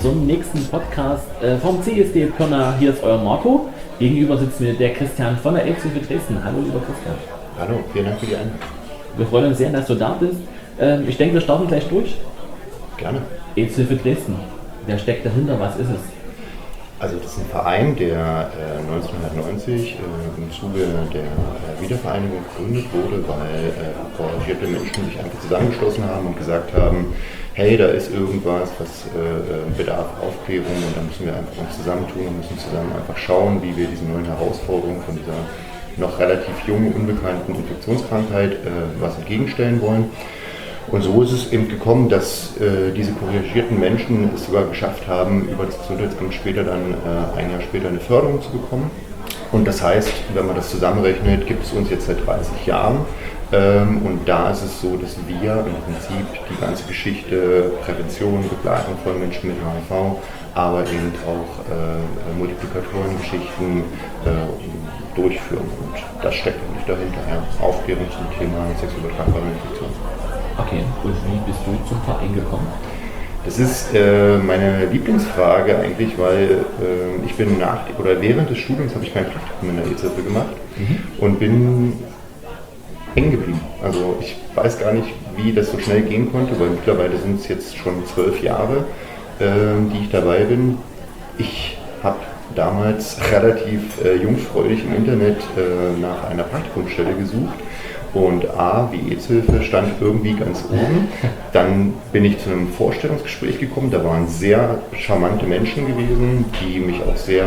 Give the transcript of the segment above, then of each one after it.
zum nächsten Podcast vom CSD Pirna. Hier ist euer Marco. Gegenüber sitzt mir der Christian von der AIDS-Hilfe Dresden. Hallo, lieber Christian. Hallo, vielen Dank für die Einladung. Wir freuen uns sehr, dass du da bist. Ich denke, wir starten gleich durch. Gerne. AIDS-Hilfe Dresden. Wer steckt dahinter? Was ist es? Also das ist ein Verein, der 1990 im Zuge der Wiedervereinigung gegründet wurde, weil couragierte Menschen sich einfach zusammengeschlossen haben und gesagt haben, hey, da ist irgendwas, was bedarf Aufklärung und da müssen wir einfach uns zusammentun und müssen zusammen einfach schauen, wie wir diesen neuen Herausforderungen von dieser noch relativ jungen, unbekannten Infektionskrankheit was entgegenstellen wollen. Und so ist es eben gekommen, dass diese couragierten Menschen es sogar geschafft haben, über das Gesundheitsamt später dann ein Jahr später eine Förderung zu bekommen. Und das heißt, wenn man das zusammenrechnet, gibt es uns jetzt seit 30 Jahren. Und da ist es so, dass wir im Prinzip die ganze Geschichte Prävention, Begleitung von Menschen mit HIV, aber eben auch Multiplikatorengeschichten durchführen. Und das steckt eigentlich dahinter, ja. Aufklärung zum Thema sexuell übertragbare Infektionen. Okay, und wie bist du zum Verein gekommen? Das ist meine Lieblingsfrage eigentlich, weil ich bin während des Studiums habe ich kein Praktikum in der AIDS-Hilfe gemacht und bin hängen geblieben. Also ich weiß gar nicht, wie das so schnell gehen konnte, weil mittlerweile sind es jetzt schon 12 Jahre, die ich dabei bin. Ich habe damals relativ jungfräulich im Internet nach einer Praktikumsstelle gesucht. Und A, wie AIDS-Hilfe stand irgendwie ganz oben. Dann bin ich zu einem Vorstellungsgespräch gekommen, da waren sehr charmante Menschen gewesen, die mich auch sehr,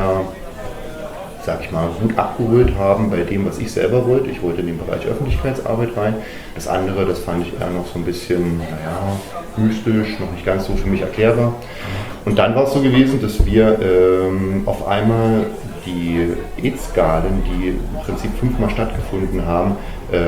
sag ich mal, gut abgeholt haben bei dem, was ich selber wollte. Ich wollte in den Bereich Öffentlichkeitsarbeit rein. Das andere, das fand ich eher noch so ein bisschen, mystisch, noch nicht ganz so für mich erklärbar. Und dann war es so gewesen, dass wir auf einmal die AIDS-Galen, die im Prinzip 5-mal stattgefunden haben,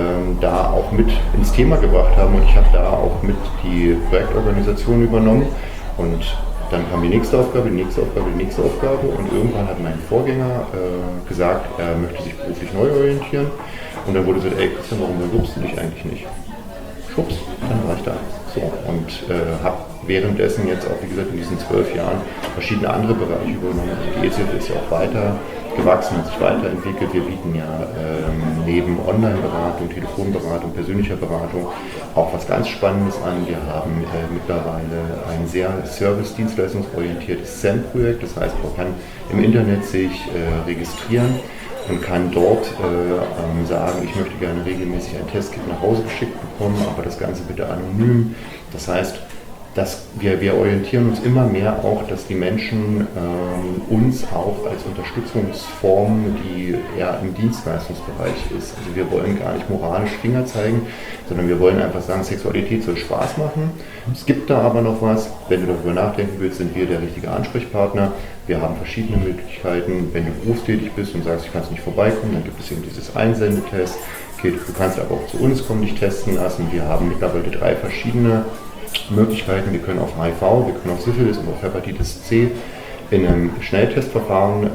da auch mit ins Thema gebracht haben und ich habe da auch mit die Projektorganisation übernommen und dann kam die nächste Aufgabe, die nächste Aufgabe, die nächste Aufgabe und irgendwann hat mein Vorgänger gesagt, er möchte sich beruflich neu orientieren und dann wurde gesagt, ey Christian, warum bewirbst du dich eigentlich nicht? Schubs, dann war ich da. So, und habe währenddessen jetzt auch, wie gesagt, in diesen 12 Jahren verschiedene andere Bereiche übernommen. Also die AIDS-Hilfe ist ja auch weiter gewachsen, hat sich weiterentwickelt. Wir bieten ja neben Online-Beratung, Telefonberatung, persönlicher Beratung auch was ganz Spannendes an. Wir haben mittlerweile ein sehr service-dienstleistungsorientiertes SAM-Projekt. Das heißt, man kann im Internet sich registrieren und kann dort sagen, ich möchte gerne regelmäßig ein Testkit nach Hause geschickt bekommen, aber das Ganze bitte anonym. Das heißt, dass wir orientieren uns immer mehr auch, dass die Menschen uns auch als Unterstützungsform, die eher im Dienstleistungsbereich ist. Also wir wollen gar nicht moralisch Finger zeigen, sondern wir wollen einfach sagen, Sexualität soll Spaß machen. Es gibt da aber noch was, wenn du darüber nachdenken willst, sind wir der richtige Ansprechpartner. Wir haben verschiedene Möglichkeiten. Wenn du berufstätig bist und sagst, ich kann nicht vorbeikommen, dann gibt es eben dieses Einsendetest. Du kannst aber auch zu uns kommen, dich testen lassen. Wir haben mittlerweile 3 verschiedene Möglichkeiten. Wir können auf HIV, wir können auf Syphilis und auf Hepatitis C in einem Schnelltestverfahren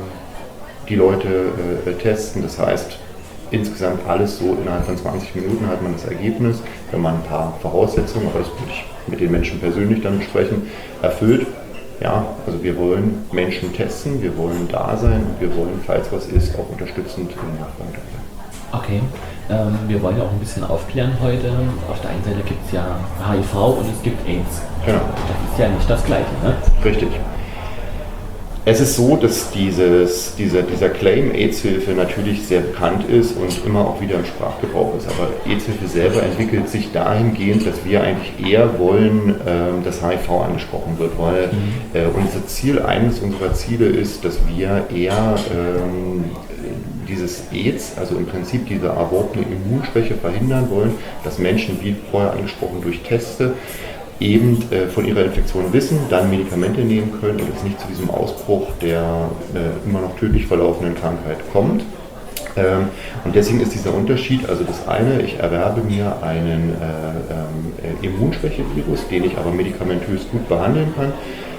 die Leute testen. Das heißt, insgesamt alles so innerhalb von 20 Minuten hat man das Ergebnis, wenn man ein paar Voraussetzungen, aber das würde ich mit den Menschen persönlich dann besprechen, erfüllt. Ja, also wir wollen Menschen testen, wir wollen da sein und wir wollen, falls was ist, auch unterstützend in Nachfrage sein. Okay, wir wollen ja auch ein bisschen aufklären heute. Auf der einen Seite gibt es ja HIV und es gibt AIDS. Genau. Das ist ja nicht das Gleiche, ne? Richtig. Es ist so, dass dieser Claim AIDS-Hilfe natürlich sehr bekannt ist und immer auch wieder im Sprachgebrauch ist. Aber AIDS-Hilfe selber entwickelt sich dahingehend, dass wir eigentlich eher wollen, dass HIV angesprochen wird, weil eines unserer Ziele ist, dass wir eher dieses AIDS, also im Prinzip diese erworbene Immunschwäche verhindern wollen, dass Menschen, wie vorher angesprochen, durch Teste eben von ihrer Infektion wissen, dann Medikamente nehmen können und es nicht zu diesem Ausbruch der immer noch tödlich verlaufenden Krankheit kommt. Und deswegen ist dieser Unterschied, also das eine, ich erwerbe mir einen Immunschwächevirus, den ich aber medikamentös gut behandeln kann,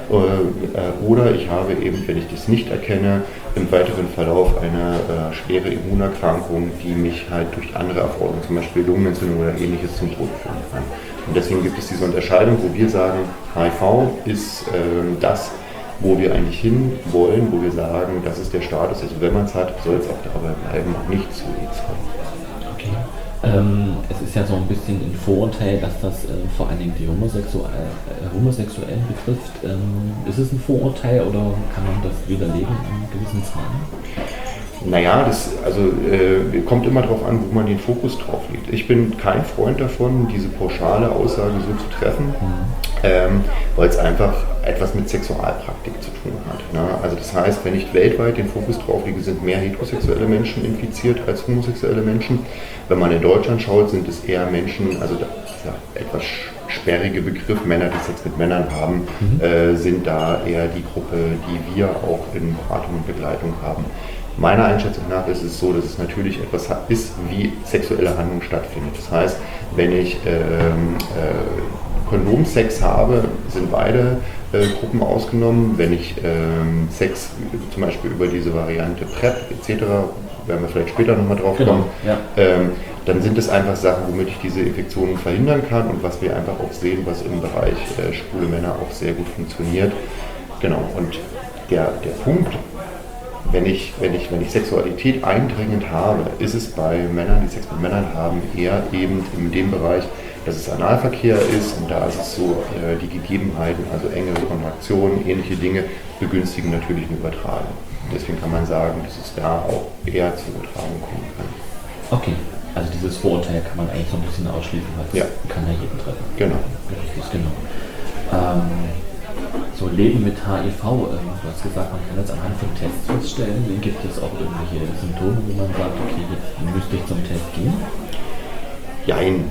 oder ich habe eben, wenn ich das nicht erkenne, im weiteren Verlauf eine schwere Immunerkrankung, die mich halt durch andere Erfolge, zum Beispiel Lungenentzündung oder ähnliches, zum Tod führen kann. Und deswegen gibt es diese Unterscheidung, wo wir sagen, HIV ist das, wo wir eigentlich hin wollen, wo wir sagen, das ist der Status, also wenn man es hat, soll es auch dabei bleiben und nicht zu AIDS kommen. Okay. Es ist ja so ein bisschen ein Vorurteil, dass das vor allen Dingen die Homosexuellen betrifft. Ist es ein Vorurteil oder kann man das widerlegen in gewissen Zahlen? Naja, kommt immer darauf an, wo man den Fokus drauf legt. Ich bin kein Freund davon, diese pauschale Aussage so zu treffen, weil es einfach etwas mit Sexualpraktik zu tun hat. Ne? Also das heißt, wenn ich weltweit den Fokus drauf lege, sind mehr heterosexuelle Menschen infiziert als homosexuelle Menschen. Wenn man in Deutschland schaut, sind es eher Menschen, also dieser etwas sperrige Begriff, Männer, die Sex mit Männern haben, sind da eher die Gruppe, die wir auch in Beratung und Begleitung haben. Meiner Einschätzung nach ist es so, dass es natürlich etwas ist, wie sexuelle Handlung stattfindet. Das heißt, wenn ich Kondomsex habe, sind beide Gruppen ausgenommen. Wenn ich Sex zum Beispiel über diese Variante PrEP etc., werden wir vielleicht später nochmal drauf kommen, ja. Dann sind es einfach Sachen, womit ich diese Infektionen verhindern kann und was wir einfach auch sehen, was im Bereich schwule Männer auch sehr gut funktioniert. Genau, und der Punkt, wenn ich Sexualität eindringend habe, ist es bei Männern, die Sex mit Männern haben, eher eben in dem Bereich, dass es Analverkehr ist und da ist es so, die Gegebenheiten, also engere Kontraktionen, ähnliche Dinge, begünstigen natürlich eine Übertragung. Deswegen kann man sagen, dass es da auch eher zur Übertragung kommen kann. Okay, also dieses Vorurteil kann man eigentlich so ein bisschen ausschließen, weil es kann ja jeden treffen. Genau. Richtig, genau. So Leben mit HIV, du hast gesagt, man kann das anhand von Tests feststellen. Gibt es auch irgendwelche Symptome, wo man sagt, okay, jetzt müsste ich zum Test gehen? Jein.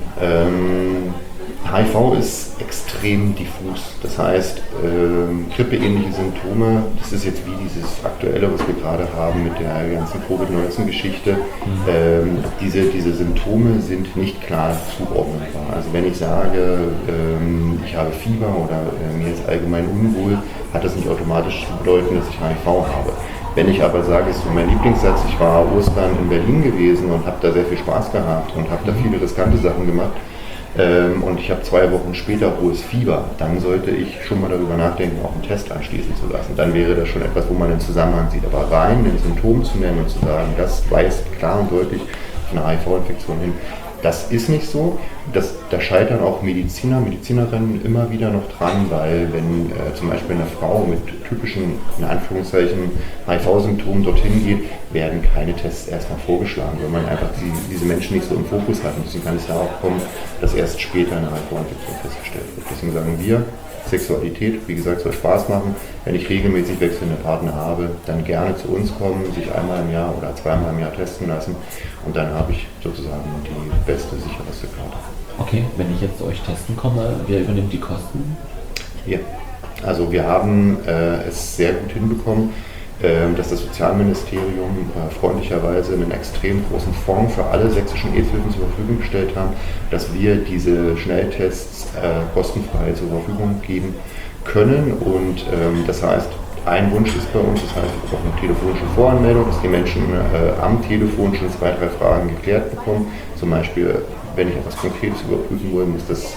HIV ist extrem diffus. Das heißt, grippeähnliche Symptome, das ist jetzt wie dieses aktuelle, was wir gerade haben mit der ganzen Covid-19-Geschichte. Diese Symptome sind nicht klar zuordnenbar. Also wenn ich sage, ich habe Fieber oder mir ist allgemein unwohl, hat das nicht automatisch zu bedeuten, dass ich HIV habe. Wenn ich aber sage, ist so mein Lieblingssatz, ich war Ostern in Berlin gewesen und habe da sehr viel Spaß gehabt und habe da viele riskante Sachen gemacht und ich habe 2 Wochen später hohes Fieber, dann sollte ich schon mal darüber nachdenken, auch einen Test anschließen zu lassen. Dann wäre das schon etwas, wo man einen Zusammenhang sieht. Aber rein ein Symptom zu nennen und zu sagen, das weist klar und deutlich auf eine HIV-Infektion hin, das ist nicht so. Da scheitern auch Medizinerinnen immer wieder noch dran, weil wenn zum Beispiel eine Frau mit typischen, in Anführungszeichen, HIV-Symptomen dorthin geht, werden keine Tests erstmal vorgeschlagen, weil man einfach diese Menschen nicht so im Fokus hat. Und deswegen kann es darauf kommen, dass erst später eine HIV-Infektion festgestellt wird. Deswegen sagen wir, Sexualität, wie gesagt, soll Spaß machen. Wenn ich regelmäßig wechselnde Partner habe, dann gerne zu uns kommen, sich einmal im Jahr oder 2-mal im Jahr testen lassen und dann habe ich sozusagen die beste, sicherste Karte. Okay, wenn ich jetzt zu euch testen komme, wer übernimmt die Kosten? Ja, also wir haben es sehr gut hinbekommen, dass das Sozialministerium freundlicherweise einen extrem großen Fonds für alle sächsischen AIDS-Hilfen zur Verfügung gestellt haben, dass wir diese Schnelltests kostenfrei zur Verfügung geben können. Und das heißt, ein Wunsch ist bei uns, das heißt, wir brauchen eine telefonische Voranmeldung, dass die Menschen am Telefon schon 2-3 Fragen geklärt bekommen. Zum Beispiel, wenn ich etwas Konkretes überprüfen will, muss das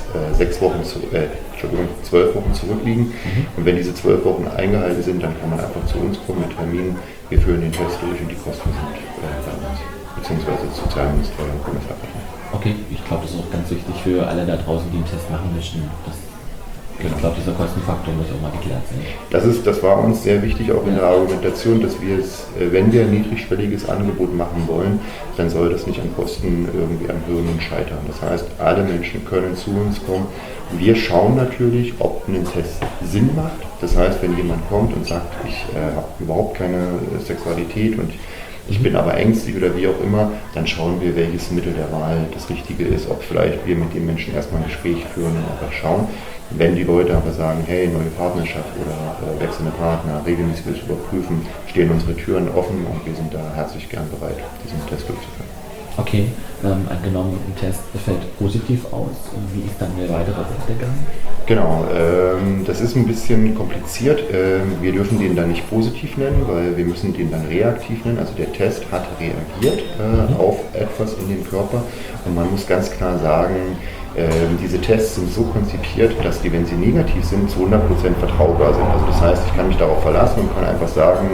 12 Wochen zurückliegen. Und wenn diese 12 Wochen eingehalten sind, dann kann man einfach zu uns kommen mit Terminen. Wir führen den Test durch und die Kosten sind bei uns, beziehungsweise das Sozialministerium und Bundesabrechnung. Okay, ich glaube, das ist auch ganz wichtig für alle da draußen, die einen Test machen möchten. Ich glaube, dieser Kostenfaktor muss auch mal geklärt sein. Das war uns sehr wichtig, auch in der Argumentation, dass wir es, wenn wir ein niedrigschwelliges Angebot machen wollen, dann soll das nicht an Kosten irgendwie an Hürden scheitern. Das heißt, alle Menschen können zu uns kommen. Wir schauen natürlich, ob ein Test Sinn macht. Das heißt, wenn jemand kommt und sagt, ich habe überhaupt keine Sexualität und ich bin aber ängstlich oder wie auch immer, dann schauen wir, welches Mittel der Wahl das Richtige ist, ob vielleicht wir mit den Menschen erstmal ein Gespräch führen und einfach schauen. Wenn die Leute aber sagen, hey, neue Partnerschaft oder wechselnde Partner, regelmäßig überprüfen, stehen unsere Türen offen und wir sind da herzlich gern bereit, diesen Test durchzuführen. Okay, angenommen, ein Test fällt positiv aus, wie ist dann der weitere Werdegang? Genau, das ist ein bisschen kompliziert. Wir dürfen den dann nicht positiv nennen, weil wir müssen den dann reaktiv nennen. Also der Test hat reagiert auf etwas in dem Körper und man muss ganz klar sagen, Diese Tests sind so konzipiert, dass die, wenn sie negativ sind, zu 100% vertraubar sind. Also das heißt, ich kann mich darauf verlassen und kann einfach sagen,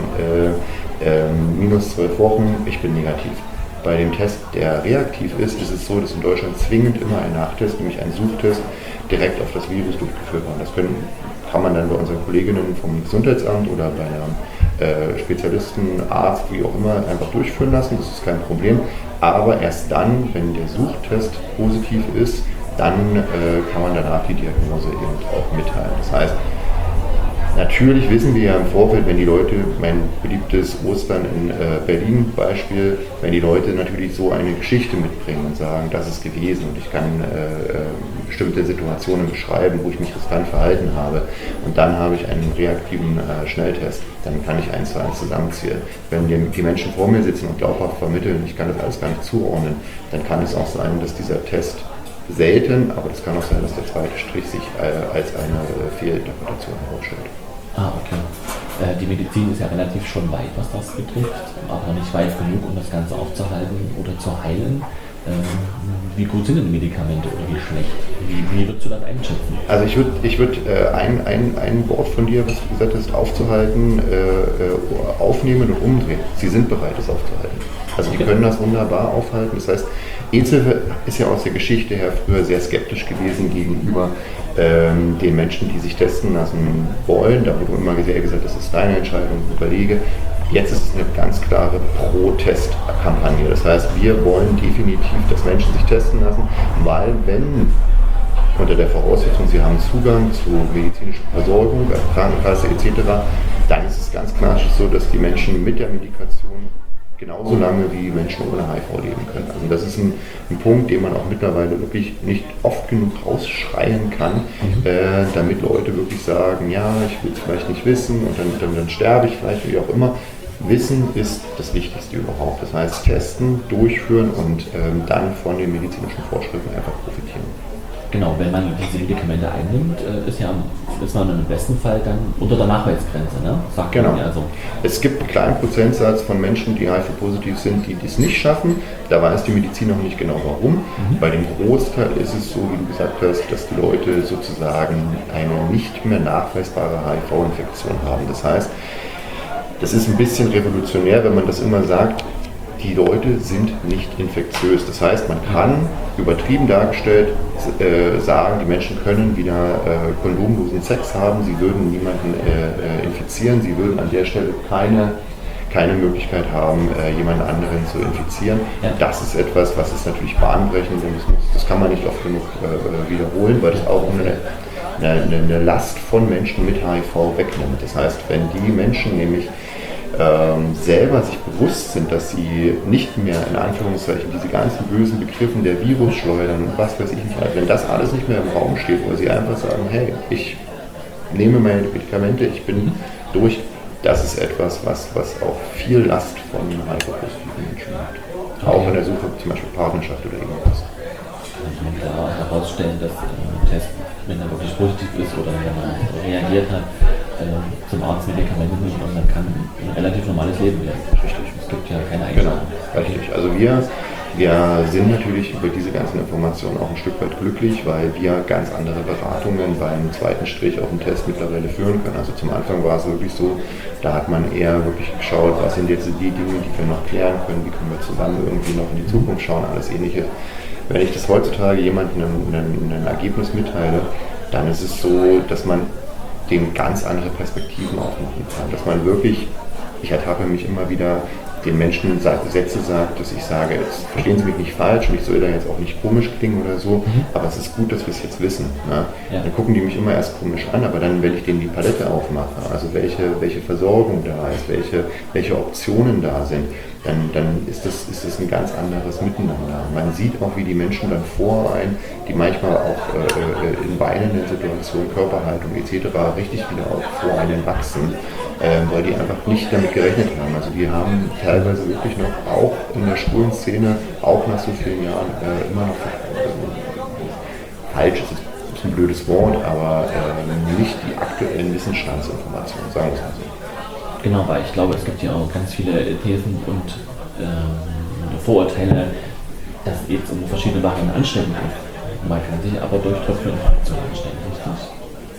minus 12 Wochen, ich bin negativ. Bei dem Test, der reaktiv ist, ist es so, dass in Deutschland zwingend immer ein Nachtest, nämlich ein Suchtest, direkt auf das Virus durchgeführt wird. Das kann man dann bei unseren Kolleginnen vom Gesundheitsamt oder bei einem Spezialisten, Arzt, wie auch immer, einfach durchführen lassen. Das ist kein Problem. Aber erst dann, wenn der Suchtest positiv ist, dann kann man danach die Diagnose eben auch mitteilen. Das heißt, natürlich wissen wir ja im Vorfeld, wenn die Leute, mein beliebtes Ostern in Berlin Beispiel, wenn die Leute natürlich so eine Geschichte mitbringen und sagen, das ist gewesen und ich kann bestimmte Situationen beschreiben, wo ich mich riskant verhalten habe und dann habe ich einen reaktiven Schnelltest, dann kann ich 1:1 zusammenzählen. Wenn die Menschen vor mir sitzen und glaubhaft vermitteln, ich kann das alles gar nicht zuordnen, dann kann es auch sein, dass dieser Test selten, aber es kann auch sein, dass der zweite Strich sich als eine Fehlinterpretation herausstellt. Okay. Die Medizin ist ja relativ schon weit, was das betrifft, aber nicht weit genug, um das Ganze aufzuhalten oder zu heilen. Wie gut sind denn die Medikamente oder wie schlecht? Wie würdest du das einschätzen? Also ich würd ein Wort von dir, was du gesagt hast, aufzuhalten, aufnehmen und umdrehen. Sie sind bereit, es aufzuhalten. Also die können das wunderbar aufhalten. Das heißt, EZHilfe ist ja aus der Geschichte her früher sehr skeptisch gewesen gegenüber den Menschen, die sich testen lassen wollen. Da wurde immer sehr gesagt, das ist deine Entscheidung, überlege. Jetzt ist es eine ganz klare Pro-Test-Kampagne. Das heißt, wir wollen definitiv, dass Menschen sich testen lassen, weil wenn unter der Voraussetzung, sie haben Zugang zu medizinischer Versorgung, Krankenkasse etc., dann ist es ganz klar so, dass die Menschen mit der Medikation genauso lange wie Menschen ohne HIV leben können. Also das ist ein Punkt, den man auch mittlerweile wirklich nicht oft genug rausschreien kann, damit Leute wirklich sagen, ja, ich will es vielleicht nicht wissen und dann sterbe ich vielleicht, wie auch immer. Wissen ist das Wichtigste überhaupt. Das heißt, testen, durchführen und dann von den medizinischen Vorschriften einfach profitieren. Genau, wenn man diese Medikamente einnimmt, ist man im besten Fall dann unter der Nachweisgrenze, ne? Sagt genau. Man ja so. Es gibt einen kleinen Prozentsatz von Menschen, die HIV-positiv sind, die dies nicht schaffen. Da weiß die Medizin noch nicht genau warum. Bei dem Großteil ist es so, wie du gesagt hast, dass die Leute sozusagen eine nicht mehr nachweisbare HIV-Infektion haben. Das heißt, das ist ein bisschen revolutionär, wenn man das immer sagt, die Leute sind nicht infektiös. Das heißt, man kann übertrieben dargestellt sagen, die Menschen können wieder kondomlosen Sex haben, sie würden niemanden infizieren, sie würden an der Stelle keine Möglichkeit haben, jemand anderen zu infizieren. Ja. Das ist etwas, was ist natürlich bahnbrechend und das kann man nicht oft genug wiederholen, weil das auch eine Last von Menschen mit HIV wegnimmt. Das heißt, wenn die Menschen nämlich selber sich bewusst sind, dass sie nicht mehr in Anführungszeichen diese ganzen bösen Begriffen der Virusschleudern und was weiß ich nicht, wenn das alles nicht mehr im Raum steht, wo sie einfach sagen, hey, ich nehme meine Medikamente, ich bin durch, das ist etwas, was auch viel Last von HIV-positiven Menschen hat. Auch in der Suche zum Beispiel Partnerschaft oder irgendwas. Kann man klar herausstellen, dass ein Test, wenn er wirklich positiv ist oder wenn er reagiert hat, zum Arzt Medikamente nicht und man kann ein relativ normales Leben leben. Richtig. Es gibt ja keine Einschränkungen. Genau, richtig. Also wir sind natürlich über diese ganzen Informationen auch ein Stück weit glücklich, weil wir ganz andere Beratungen beim zweiten Strich auf dem Test mittlerweile führen können. Also zum Anfang war es wirklich so, da hat man eher wirklich geschaut, was sind jetzt die Dinge, die wir noch klären können, wie können wir zusammen irgendwie noch in die Zukunft schauen, alles Ähnliche. Wenn ich das heutzutage jemandem ein Ergebnis mitteile, dann ist es so, dass man dem ganz andere Perspektiven aufmachen kann. Dass man wirklich, ich ertappe mich immer wieder, den Menschen Sätze sagt, dass ich sage, jetzt verstehen Sie mich nicht falsch und ich soll da jetzt auch nicht komisch klingen oder so, aber es ist gut, dass wir es jetzt wissen. Ne? Ja. Dann gucken die mich immer erst komisch an, aber dann, wenn ich denen die Palette aufmache, also welche Versorgung da ist, welche Optionen da sind, dann ist das ein ganz anderes Miteinander. Man sieht auch, wie die Menschen dann vor einem, die manchmal auch in weinenden Situationen, Körperhaltung etc. richtig wieder auch vor einem wachsen, weil die einfach nicht damit gerechnet haben. Also die haben teilweise wirklich noch, auch in der schwulen Szene, auch nach so vielen Jahren, immer noch falsch, ist ein blödes Wort, aber nicht die aktuellen Wissensstandsinformationen, sagen wir es mal so. Genau, weil ich glaube, es gibt ja auch ganz viele Thesen und Vorurteile, dass AIDS um verschiedene Varianten ansteckend ist. Man kann sich aber durch Tröpfcheninfektion anstecken, richtig?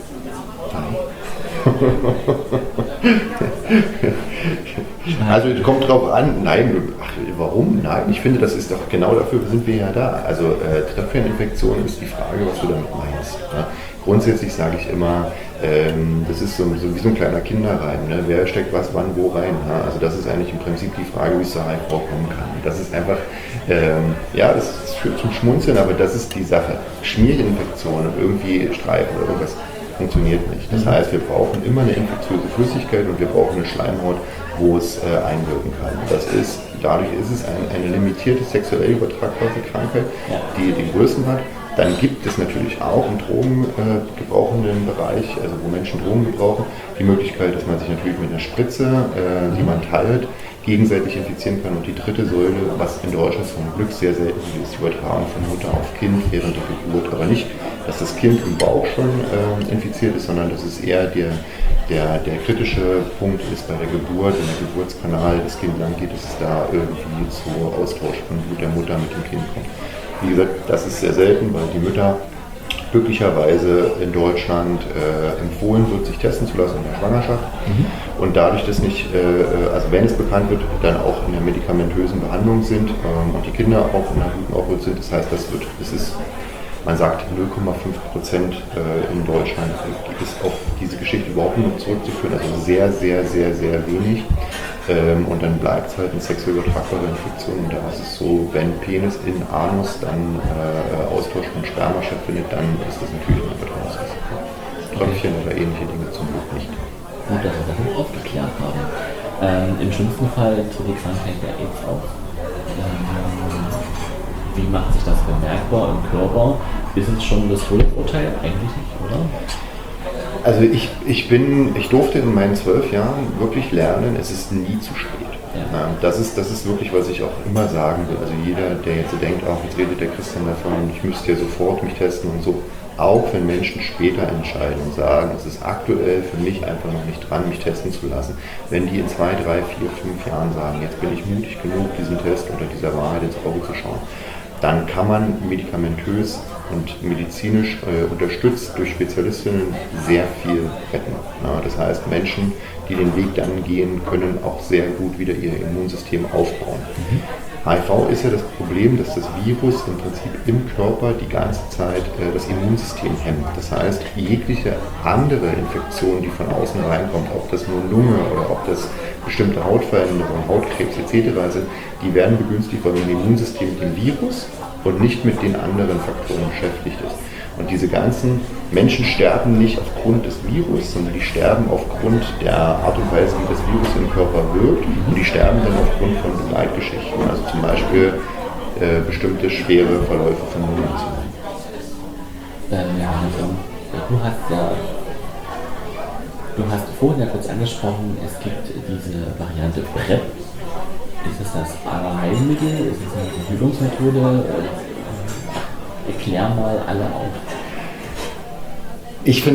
Also es kommt drauf an, nein, warum? Nein, ich finde, das ist doch genau dafür sind wir ja da. Also Tröpfcheninfektion ist die Frage, was du damit meinst. Ne? Grundsätzlich sage ich immer, das ist so wie so ein kleiner Kinderreim. Ne? Wer steckt was wann wo rein? Ne? Also das ist eigentlich im Prinzip die Frage, wie es zu HIV kommen kann. Das ist einfach, ja, das führt zum Schmunzeln, aber das ist die Sache. Schmierinfektionen, irgendwie Streifen oder irgendwas, funktioniert nicht. Das heißt, wir brauchen immer eine infektiöse Flüssigkeit und wir brauchen eine Schleimhaut, wo es einwirken kann. Dadurch ist es eine limitierte sexuell übertragbare Krankheit, die den Größen hat. Dann gibt es natürlich auch im drogengebrauchenden Bereich, also wo Menschen Drogen gebrauchen, die Möglichkeit, dass man sich natürlich mit einer Spritze, die man teilt, gegenseitig infizieren kann. Und die dritte Säule, was in Deutschland zum Glück sehr selten ist, die Übertragung von Mutter auf Kind während der Geburt. Aber nicht, dass das Kind im Bauch schon infiziert ist, sondern dass es eher der kritische Punkt ist bei der Geburt, wenn der Geburtskanal das Kind lang geht, dass es da irgendwie zu Austausch von Blut der Mutter mit dem Kind kommt. Wie gesagt, das ist sehr selten, weil die Mütter glücklicherweise in Deutschland empfohlen wird, sich testen zu lassen in der Schwangerschaft. Und dadurch, dass nicht, also wenn es bekannt wird, dann auch in der medikamentösen Behandlung sind und die Kinder auch in einer guten Obhut sind. Das heißt, man sagt 0,5% in Deutschland ist auf diese Geschichte überhaupt nicht zurückzuführen, also sehr, sehr, sehr, sehr wenig. Und dann bleibt es halt eine sexuell übertragbare Infektion. Und da ist es so, wenn Penis in Anus dann Austausch von Sperma stattfindet, dann ist das natürlich ein Übertragungsrisiko. Tröpfchen oder ähnliche Dinge zum Glück nicht. Gut, dass wir das auch aufgeklärt haben. Im schlimmsten Fall tritt die Krankheit der AIDS auf. Wie macht sich das bemerkbar im Körper? Ist es schon das Todesurteil? Eigentlich nicht, oder? Also ich durfte in meinen 12 Jahren wirklich lernen, es ist nie zu spät. Ja. Das ist wirklich, was ich auch immer sagen will. Also jeder, der jetzt so denkt, jetzt redet der Christian davon, ich müsste ja sofort mich testen und so. Auch wenn Menschen später entscheiden und sagen, es ist aktuell für mich einfach noch nicht dran, mich testen zu lassen. Wenn die in 2, 3, 4, 5 Jahren sagen, jetzt bin ich mutig genug, diesen Test unter dieser Wahrheit ins Auge zu schauen, dann kann man medikamentös und medizinisch unterstützt durch Spezialistinnen sehr viel retten. Das heißt, Menschen, die den Weg dann gehen, können auch sehr gut wieder ihr Immunsystem aufbauen. HIV ist ja das Problem, dass das Virus im Prinzip im Körper die ganze Zeit das Immunsystem hemmt. Das heißt, jegliche andere Infektion, die von außen reinkommt, ob das nur Lunge oder ob das bestimmte Hautveränderungen, Hautkrebs etc. sind, die werden begünstigt, weil das Immunsystem mit dem Virus und nicht mit den anderen Faktoren beschäftigt ist. Und diese ganzen Menschen sterben nicht aufgrund des Virus, sondern die sterben aufgrund der Art und Weise, wie das Virus im Körper wirkt. Und die sterben dann aufgrund von Begleitgeschichten, also zum Beispiel bestimmte schwere Verläufe von Lungenentzündung. Du hast vorhin ja kurz angesprochen, es gibt diese Variante PrEP. Ist es das Allerheilmittel? Ist es eine Verhütungsmethode? Erklär mal alle auf. Ich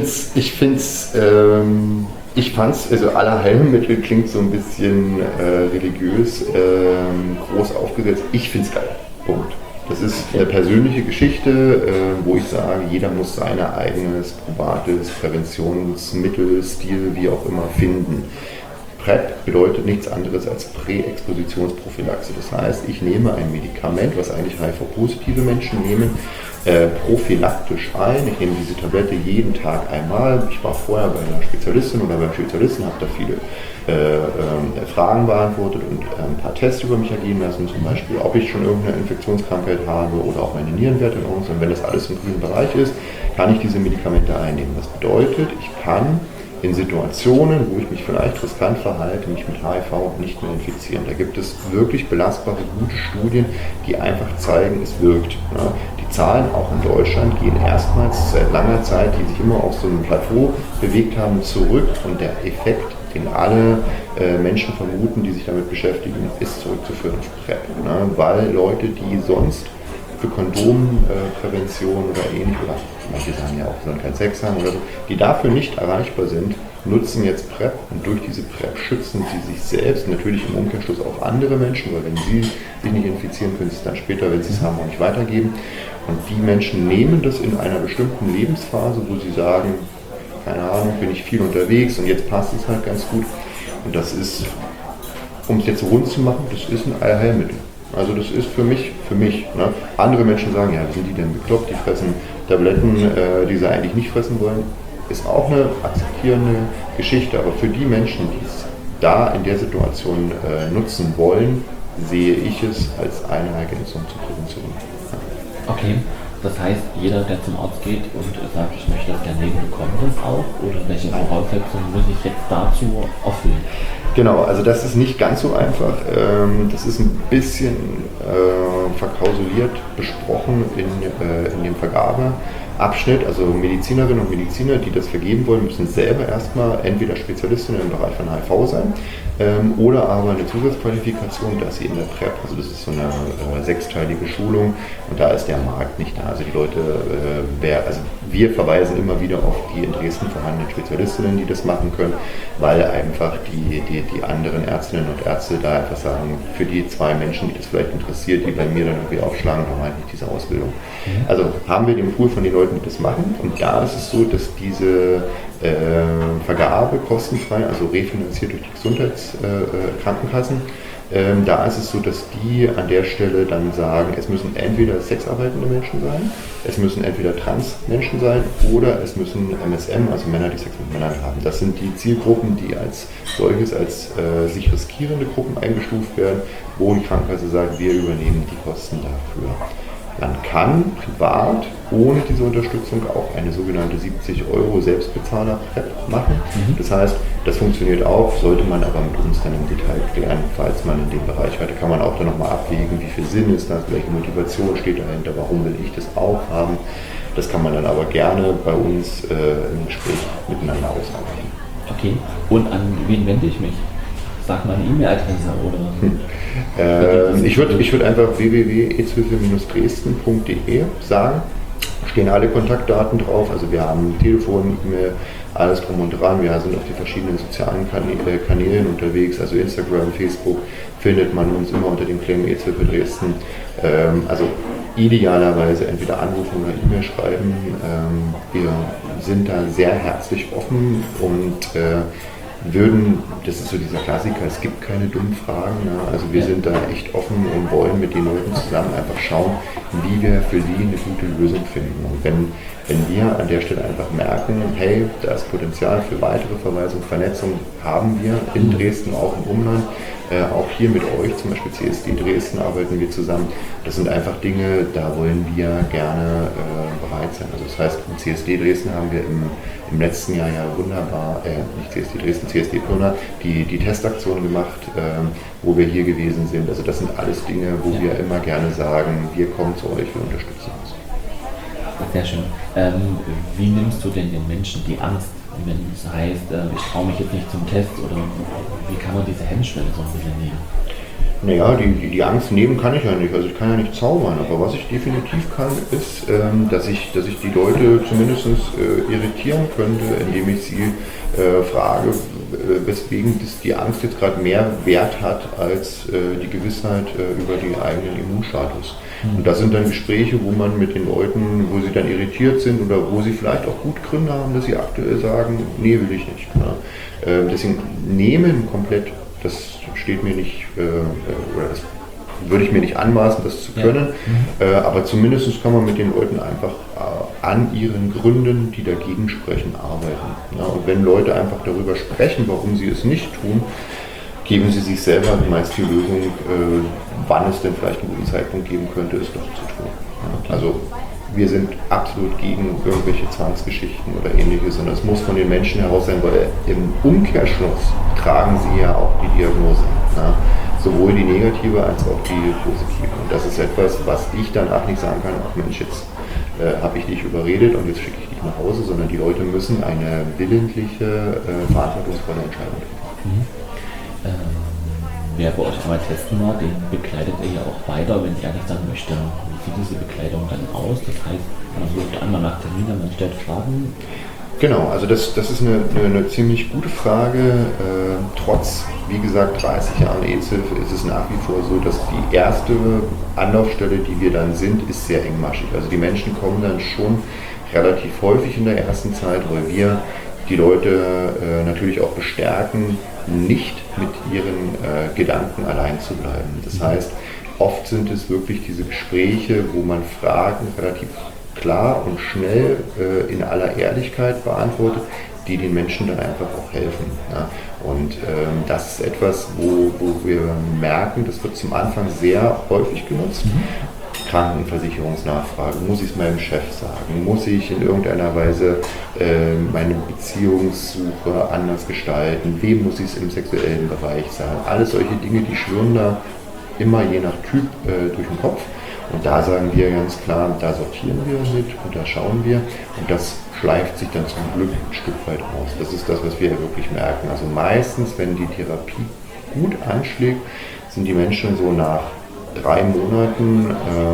fand's, also Allerheilmittel klingt so ein bisschen religiös, groß aufgesetzt. Ich find's geil. Punkt. Das ist eine persönliche Geschichte, wo ich sage, jeder muss sein eigenes probates Präventionsmittel, Stil, wie auch immer, finden. PrEP bedeutet nichts anderes als Präexpositionsprophylaxe. Das heißt, ich nehme ein Medikament, was eigentlich HIV-positive Menschen nehmen, prophylaktisch ein. Ich nehme diese Tablette jeden Tag einmal. Ich war vorher bei einer Spezialistin oder beim Spezialisten, habe da viele Fragen beantwortet und ein paar Tests über mich ergehen lassen, zum Beispiel, ob ich schon irgendeine Infektionskrankheit habe oder auch meine Nierenwerte in Ordnung sind. Und wenn das alles im grünen Bereich ist, kann ich diese Medikamente einnehmen. Das bedeutet, ich kann in Situationen, wo ich mich vielleicht riskant verhalte, mich mit HIV nicht mehr infizieren. Da gibt es wirklich belastbare, gute Studien, die einfach zeigen, es wirkt. Die Zahlen auch in Deutschland gehen erstmals seit langer Zeit, die sich immer auf so einem Plateau bewegt haben, zurück und der Effekt, den alle Menschen vermuten, die sich damit beschäftigen, ist zurückzuführen auf PrEP. Weil Leute, die sonst für Kondomprävention oder ähnlich, oder manche sagen ja auch, sie sollen keinen Sex haben oder so, die dafür nicht erreichbar sind, nutzen jetzt PrEP und durch diese PrEP schützen sie sich selbst, natürlich im Umkehrschluss auch andere Menschen, weil wenn sie sich nicht infizieren, können sie es dann später, wenn sie es haben, auch nicht weitergeben. Und die Menschen nehmen das in einer bestimmten Lebensphase, wo sie sagen, keine Ahnung, bin ich viel unterwegs und jetzt passt es halt ganz gut. Und das ist, um es jetzt rund zu machen, das ist ein Allheilmittel. Also das ist für mich. Ne? Andere Menschen sagen, ja, wie sind die denn bekloppt, die fressen Tabletten, die sie eigentlich nicht fressen wollen. Ist auch eine akzeptierende Geschichte, aber für die Menschen, die es da in der Situation nutzen wollen, sehe ich es als eine Ergänzung zur Prävention. Okay, das heißt, jeder, der zum Arzt geht und sagt, ich möchte das gerne nehmen, bekommt das auch? Oder welche Voraussetzungen muss ich jetzt dazu erfüllen? Genau, also das ist nicht ganz so einfach. Das ist ein bisschen verklausuliert besprochen in dem Vergabeabschnitt. Also Medizinerinnen und Mediziner, die das vergeben wollen, müssen selber erstmal entweder Spezialistinnen im Bereich von HIV sein oder aber eine Zusatzqualifikation, dass sie in der PrEP, also das ist so eine sechsteilige Schulung und da ist der Markt nicht da. Also die Leute, also wir verweisen immer wieder auf die in Dresden vorhandenen Spezialistinnen, die das machen können, weil einfach die anderen Ärztinnen und Ärzte da einfach sagen, für die 2 Menschen, die das vielleicht interessiert, die bei mir dann irgendwie aufschlagen, haben halt nicht diese Ausbildung. Also haben wir den Pool von den Leuten, die das machen und da ist es so, dass diese Vergabe kostenfrei, also refinanziert durch die Gesundheitskrankenkassen, da ist es so, dass die an der Stelle dann sagen, es müssen entweder sexarbeitende Menschen sein, es müssen entweder Trans-Menschen sein oder es müssen MSM, also Männer, die Sex mit Männern haben. Das sind die Zielgruppen, die als solches als sich riskierende Gruppen eingestuft werden, wo die Krankenkasse sagt, wir übernehmen die Kosten dafür. Man kann privat ohne diese Unterstützung auch eine sogenannte 70 € Selbstbezahler-PrEP machen. Das heißt, das funktioniert auch, sollte man aber mit uns dann im Detail klären, falls man in dem Bereich hat. Da kann man auch dann nochmal abwägen, wie viel Sinn ist das, welche Motivation steht dahinter, warum will ich das auch haben. Das kann man dann aber gerne bei uns im Gespräch miteinander ausarbeiten. Okay, und an wen wende ich mich? Sag mal eine E-Mail-Adresse oder? Ich würd einfach www.aidshilfe-dresden.de sagen. Stehen alle Kontaktdaten drauf. Also wir haben Telefon, E-Mail, alles drum und dran. Wir sind auf die verschiedenen sozialen Kanälen unterwegs. Also Instagram, Facebook findet man uns immer unter dem Claim Aidshilfe Dresden. Also idealerweise entweder anrufen oder E-Mail schreiben. Wir sind da sehr herzlich offen und das ist so dieser Klassiker, es gibt keine dummen Fragen, ne? Also wir sind da echt offen und wollen mit den Leuten zusammen einfach schauen, wie wir für sie eine gute Lösung finden. Und wenn wir an der Stelle einfach merken, hey, da ist Potenzial für weitere Verweisung, Vernetzung haben wir in Dresden, auch im Umland, auch hier mit euch, zum Beispiel CSD Dresden, arbeiten wir zusammen. Das sind einfach Dinge, da wollen wir gerne bereit sein. Also das heißt, im CSD Dresden haben wir im letzten Jahr ja wunderbar, nicht CSD Dresden, CSD Pirna, die Testaktion gemacht, wo wir hier gewesen sind. Also das sind alles Dinge, wo wir immer gerne sagen, wir kommen zu euch, wir unterstützen uns. Sehr schön. Wie nimmst du denn den Menschen die Angst, wenn es heißt, ich traue mich jetzt nicht zum Test, oder wie kann man diese Hemmschwelle so ein bisschen nehmen? Naja, die Angst nehmen kann ich ja nicht, also ich kann ja nicht zaubern, aber was ich definitiv kann, ist, dass ich die Leute zumindest irritieren könnte, indem ich sie frage, weswegen die Angst jetzt gerade mehr Wert hat als die Gewissheit über den eigenen Immunstatus. Und das sind dann Gespräche, wo man mit den Leuten, wo sie dann irritiert sind oder wo sie vielleicht auch gut Gründe haben, dass sie aktuell sagen, nee, will ich nicht. Ne? Deswegen nehmen komplett, das steht mir nicht, oder das würde ich mir nicht anmaßen, das zu können, aber zumindest kann man mit den Leuten einfach an ihren Gründen, die dagegen sprechen, arbeiten. Ja, und wenn Leute einfach darüber sprechen, warum sie es nicht tun, geben sie sich selber meist die Lösung, wann es denn vielleicht einen guten Zeitpunkt geben könnte, es doch zu tun. Ja, also wir sind absolut gegen irgendwelche Zwangsgeschichten oder ähnliches, sondern es muss von den Menschen heraus sein, weil im Umkehrschluss tragen sie ja auch die Diagnose. Ja? Sowohl die negative als auch die positive. Und das ist etwas, was ich danach nicht sagen kann, ach Mensch, jetzt habe ich dich überredet und jetzt schicke ich dich nach Hause, sondern die Leute müssen eine willentliche, verantwortungsvolle Entscheidung treffen. Wer bei euch einmal testen war, den begleitet ihr ja auch weiter, wenn er nicht sagen möchte. Wie sieht diese Bekleidung dann aus? Das heißt, man sucht einmal nach Terminen, man stellt Fragen. Genau, also das ist eine ziemlich gute Frage. Trotz, wie gesagt, 30 Jahren AIDS-Hilfe ist es nach wie vor so, dass die erste Anlaufstelle, die wir dann sind, ist sehr engmaschig. Also die Menschen kommen dann schon relativ häufig in der ersten Zeit, weil wir die Leute natürlich auch bestärken, nicht mit ihren Gedanken allein zu bleiben. Das heißt, oft sind es wirklich diese Gespräche, wo man Fragen relativ klar und schnell in aller Ehrlichkeit beantwortet, die den Menschen dann einfach auch helfen. Ja? Und das ist etwas, wo wir merken, das wird zum Anfang sehr häufig genutzt. Krankenversicherungsnachfrage, muss ich es meinem Chef sagen, muss ich in irgendeiner Weise meine Beziehungssuche anders gestalten, wem muss ich es im sexuellen Bereich sagen, alles solche Dinge, die schwirren da immer je nach Typ durch den Kopf. Und da sagen wir ganz klar, da sortieren wir mit und da schauen wir und das schleift sich dann zum Glück ein Stück weit aus. Das ist das, was wir wirklich merken. Also meistens, wenn die Therapie gut anschlägt, sind die Menschen so nach 3 Monaten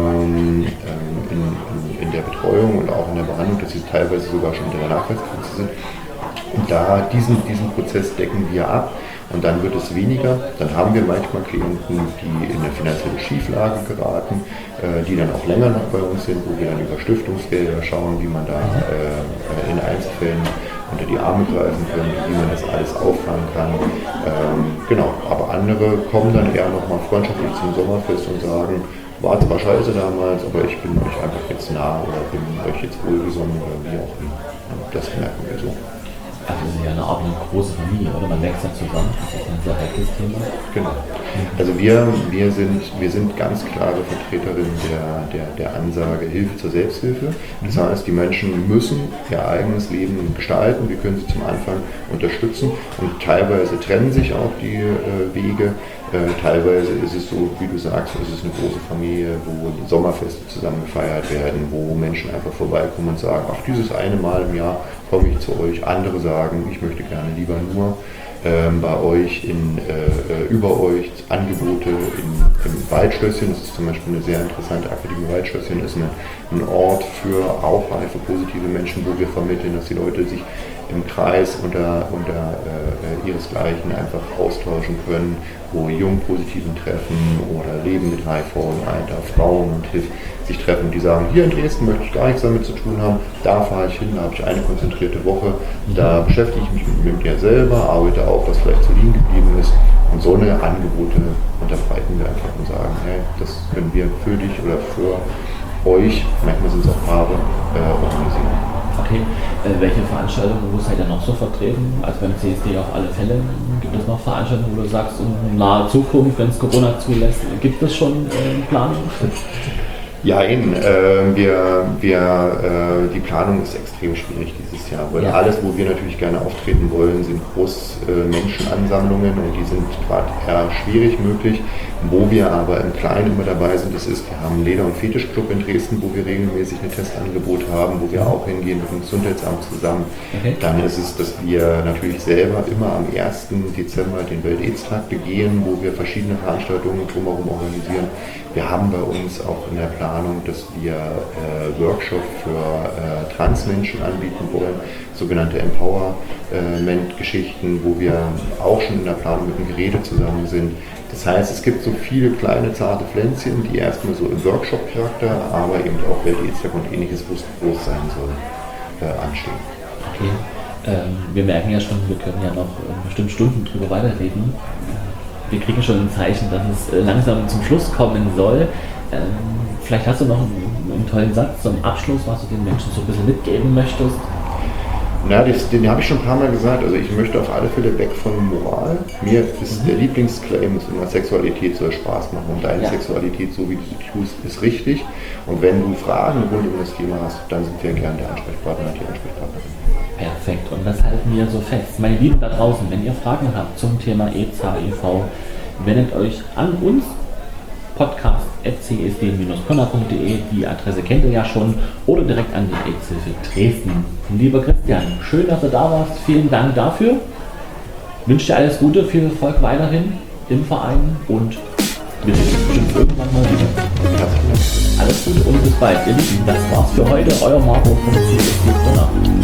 in der Betreuung und auch in der Behandlung, dass sie teilweise sogar schon in der Nachweisgrenze sind. Und da diesen Prozess decken wir ab. Und dann wird es weniger. Dann haben wir manchmal Klienten, die in eine finanzielle Schieflage geraten, die dann auch länger noch bei uns sind, wo wir dann über Stiftungsgelder schauen, wie man da in Einzelfällen unter die Arme greifen können, wie man das alles auffangen kann. Genau, aber andere kommen dann eher nochmal freundschaftlich zum Sommerfest und sagen, war zwar scheiße damals, aber ich bin euch einfach jetzt nah oder bin euch jetzt wohlgesonnen oder wie auch immer. Das merken wir so. Also das ist ja eine Art eine große Familie, oder? Man wächst ja zusammen, das ist ein sehr heikles Thema. Genau. Also wir sind ganz klare Vertreterinnen der Ansage Hilfe zur Selbsthilfe. Das heißt, die Menschen müssen ihr eigenes Leben gestalten, wir können sie zum Anfang unterstützen und teilweise trennen sich auch die Wege. Teilweise ist es so, wie du sagst, es ist eine große Familie, wo Sommerfeste zusammen gefeiert werden, wo Menschen einfach vorbeikommen und sagen, ach, dieses eine Mal im Jahr komme ich zu euch. Andere sagen, ich möchte gerne lieber nur bei euch, über euch Angebote im Waldschlösschen. Das ist zum Beispiel eine sehr interessante Akademie. Waldschlösschen ist ein Ort für Aufreife, positive Menschen, wo wir vermitteln, dass die Leute sich im Kreis unter ihresgleichen einfach austauschen können, wo Jungpositiven treffen oder Leben mit HIV und Alter, Frauen und HIV sich treffen, die sagen, hier in Dresden möchte ich gar nichts damit zu tun haben, da fahre ich hin, da habe ich eine konzentrierte Woche, da beschäftige ich mich mit mir selber, arbeite auch, was vielleicht so liegen geblieben ist und so eine Angebote unterbreiten wir einfach und sagen, hey, das können wir für dich oder für euch, manchmal sind es auch Paare, organisieren. Okay, welche Veranstaltungen, wo seid ihr noch so vertreten? Also beim CSD auf alle Fälle. Gibt es noch Veranstaltungen, wo du sagst, in naher Zukunft, wenn es Corona zulässt, gibt es schon Planung? Ja, die Planung ist extrem schwierig dieses Jahr, weil alles, wo wir natürlich gerne auftreten wollen, sind Großmenschenansammlungen und die sind gerade eher schwierig möglich. Wo wir aber im Kleinen immer dabei sind, wir haben einen Leder- und Fetischclub in Dresden, wo wir regelmäßig ein Testangebot haben, wo wir auch hingehen mit dem Gesundheitsamt zusammen. Okay. Dann ist es, dass wir natürlich selber immer am 1. Dezember den Welt-AIDS-Tag begehen, wo wir verschiedene Veranstaltungen drumherum organisieren. Wir haben bei uns auch in der Planung, dass wir Workshops für Transmenschen anbieten wollen, sogenannte Empowerment-Geschichten, wo wir auch schon in der Planung mit dem Gerede zusammen sind. Das heißt, es gibt so viele kleine, zarte Pflänzchen, die erstmal so im Workshop-Charakter, aber eben auch Welt-AIDS-Tag und ähnliches, wo es groß sein soll, anstehen. Okay. Wir merken ja schon, wir können ja noch bestimmt Stunden drüber weiterreden. Wir kriegen schon ein Zeichen, dass es langsam zum Schluss kommen soll. Vielleicht hast du noch einen tollen Satz zum Abschluss, was du den Menschen so ein bisschen mitgeben möchtest. Na, den habe ich schon ein paar Mal gesagt. Also ich möchte auf alle Fälle weg von Moral. Mir ist der Lieblingsclaim ist immer, Sexualität soll Spaß machen und deine Sexualität, so wie du sie tust, ist richtig. Und wenn du Fragen rund um das Thema hast, dann sind wir gerne der Ansprechpartner und die Ansprechpartnerin. Perfekt, und das halten wir so fest. Meine Lieben da draußen, wenn ihr Fragen habt zum Thema AIDS, HIV, wendet euch an uns, podcast.csd-könner.de, die Adresse kennt ihr ja schon, oder direkt an die AIDS-Hilfe Dresden. Lieber Christian, schön, dass du da warst, vielen Dank dafür. Ich wünsche dir alles Gute, viel Erfolg weiterhin im Verein und wir sehen uns bestimmt irgendwann mal wieder. Alles Gute und bis bald, ihr Lieben. Das war's für heute, euer Marco von CSD Könner.